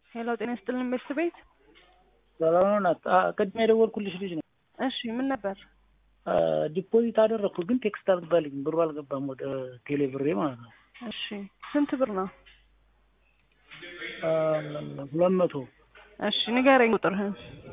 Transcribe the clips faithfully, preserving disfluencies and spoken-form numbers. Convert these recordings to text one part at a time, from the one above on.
ሄሎ ጤና ይስጥልን ቤት ቤት ሰላም ናት። ቅድሜ የደወልኩልሽ ልጅ ነው። እሺ ምን ነበር? ዲፖዚት አደረኩ ግን ቴክስት አልገባልኝ ብሩ አልገባም ወደ ቴሌ ብሬ ማለት ነው። እሺ ስንት ብር ነው? ሁለት መቶ እሺ ንገረኝ ቁጥርህን።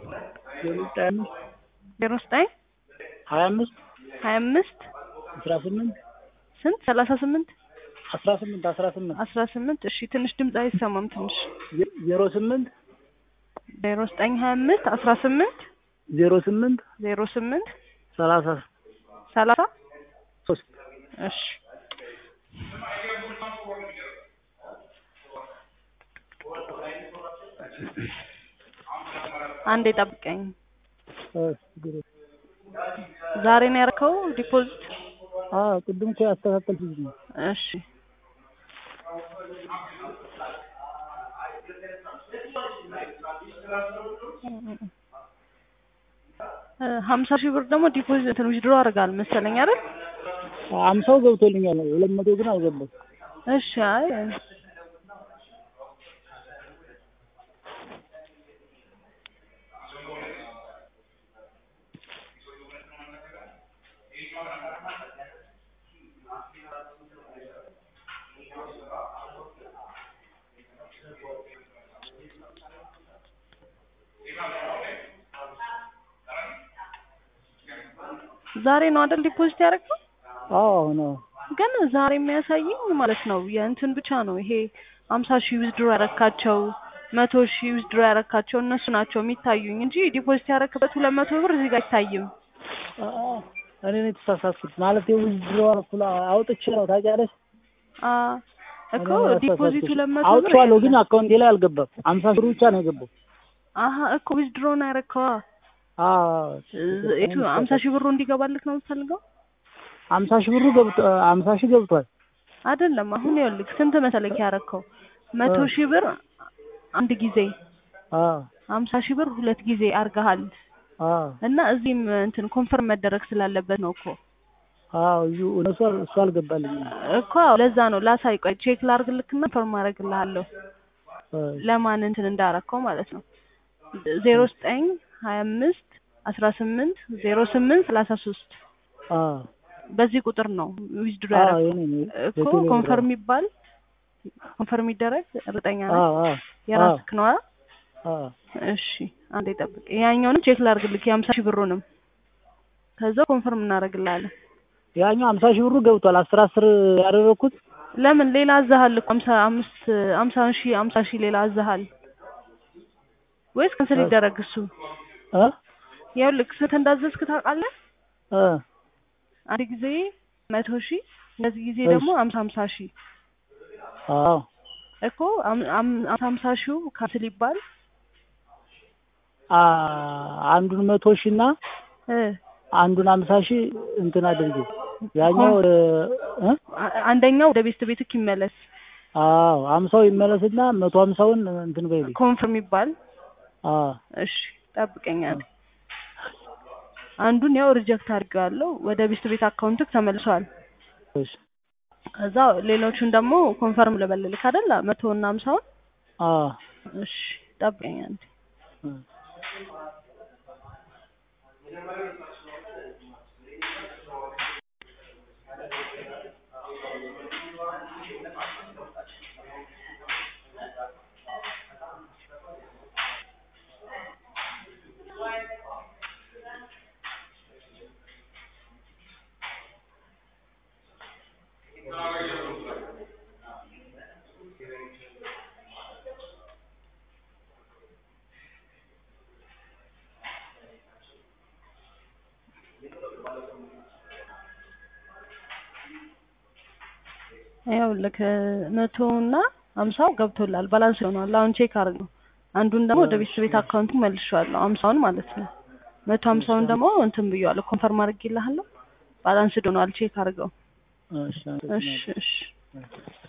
ዜሮ ዘጠኝ ሀያ አምስት ሀያ አምስት አስራ ስምንት ስንት ሰላሳ ስምንት አስራ ስምንት አስራ ስምንት አስራ ስምንት እሺ ትንሽ ድምጽ አይሰማም ትንሽ ዜሮ ስምንት ዜሮ ዘጠኝ ሀያ አምስት አስራ ስምንት ዜሮ ስምንት ዜሮ ስምንት ሰላሳ ሰላሳ ሶስት እሺ አንዴ ጠብቀኝ። ዛሬ ነው ያደረከው ዲፖዚት? አዎ ቅድም እኮ ያስተካከልኩት ነው። እሺ ሀምሳ ሺህ ብር ደግሞ ዲፖዚት ዊዝድሮ አድርጋል መሰለኝ አይደል? ሀምሳው ገብቶልኛል ሁለት መቶ ግን አልገባም። እሺ አይ ዛሬ ነው አይደል ዲፖዚት ያደረገው? አዎ ነው። ግን ዛሬ የሚያሳየኝ ማለት ነው የእንትን ብቻ ነው ይሄ ሀምሳ ሺህ ዊዝድሮ ያረካቸው መቶ ሺህ ዊዝድሮ ያረካቸው እነሱ ናቸው የሚታዩኝ እንጂ ዲፖዚት ያረከበት ሁለት መቶ ብር እዚህ ጋር አይታይም። እኔ ነኝ የተሳሳትኩት ማለት የዊዝድሮ አልኩላ አውጥቼ ነው ታውቂያለሽ? አ እኮ ዲፖዚቱ ሁለት መቶ ብር አውጥቼዋለሁ ግን አካውንቴ ላይ አልገባም። ሀምሳ ሺህ ብር ብቻ ነው የገባው። አሃ እኮ ዊዝድሮ ነው ያረከው። አዎ እቱ ሀምሳ ሺህ ብሩ እንዲገባልክ ነው የምትፈልገው? ሀምሳ ሺህ ብሩ ገብቶ ሀምሳ ሺህ ገብቷል አይደለም። አሁን ይኸውልህ ስንት መሰለክ ያረከው መቶ ሺህ ብር አንድ ጊዜ አዎ ሀምሳ ሺህ ብር ሁለት ጊዜ አርጋሃል። አዎ እና እዚህም እንትን ኮንፈርም መደረግ ስላለበት ነው እኮ። አዎ እነሱ እሱ አልገባልኝም እኮ ለዛ ነው ላሳይ። ቆይ ቼክ ላርግልክና ኮንፈርም አረግልሃለሁ ለማን እንትን እንዳረከው ማለት ነው። ዜሮ ዘጠኝ ሀያ አምስት አስራ ስምንት ዜሮ ስምንት ሰላሳ ሶስት አዎ በዚህ ቁጥር ነው ዊዝድሮ ያደረገው እኮ። ኮንፈርም ይባል ኮንፈርም ይደረግ እርግጠኛ ነኝ። አዎ አዎ የራስክ ነው። አዎ እሺ አንዴ ጠብቅ። ያኛውን ቼክ ላርግልክ የሀምሳ ሺህ ብሩንም ከዛ ኮንፈርም እናደርግልሃለን። ያኛው ሀምሳ ሺህ ብሩ ገብቷል። አስር አስር ያደረኩት ለምን ሌላ አዛሃል እኮ ሀምሳ አምስት ሀምሳ ሺህ ሀምሳ ሺህ ሌላ አዛሃል ወይስ ካንሰል ይደረግ እሱ? እ ይኸውልህ ስንት እንዳዘዝክ ታውቃለህ? እ አንድ ጊዜ መቶ ሺህ ለዚህ ጊዜ ደግሞ ሀምሳ ሀምሳ ሺህ አዎ እኮ ሀምሳ ሀምሳ ሺው ካንሰል ይባል። አ አንዱን መቶ ሺህ እና እ አንዱን ሀምሳ ሺህ እንትን አድርጊ። ያኛው እ አንደኛው ወደ ቤት ቤትክ ይመለስ። አዎ ሀምሳው ይመለስና መቶ ሀምሳውን እንትን በይልኝ ኮንፈርም ይባል። አዎ እሺ ጠብቀኛል። አንዱን ያው ሪጀክት አድርጋለሁ ወደ ቤት ቤት አካውንትክ ተመልሷል። እሺ ከዛ ሌሎቹን ደግሞ ኮንፈርም ልበልልክ አይደል መቶ እና ሀምሳውን? አዎ እሺ ጠብቀኛል። ያው ለከ መቶ እና ሀምሳው ገብቶላል ባላንስ ሆኗል። አሁን ቼክ አድርገው። አንዱን ደግሞ ወደ ቤት ቤት አካውንቱ መልሼዋለሁ ሀምሳውን ማለት ነው። መቶ ሀምሳውን ደግሞ እንትን ብየዋለሁ ኮንፈርም አድርጌልሃለሁ ባላንስ ሆኗል። ቼክ አድርገው። እሺ እሺ እሺ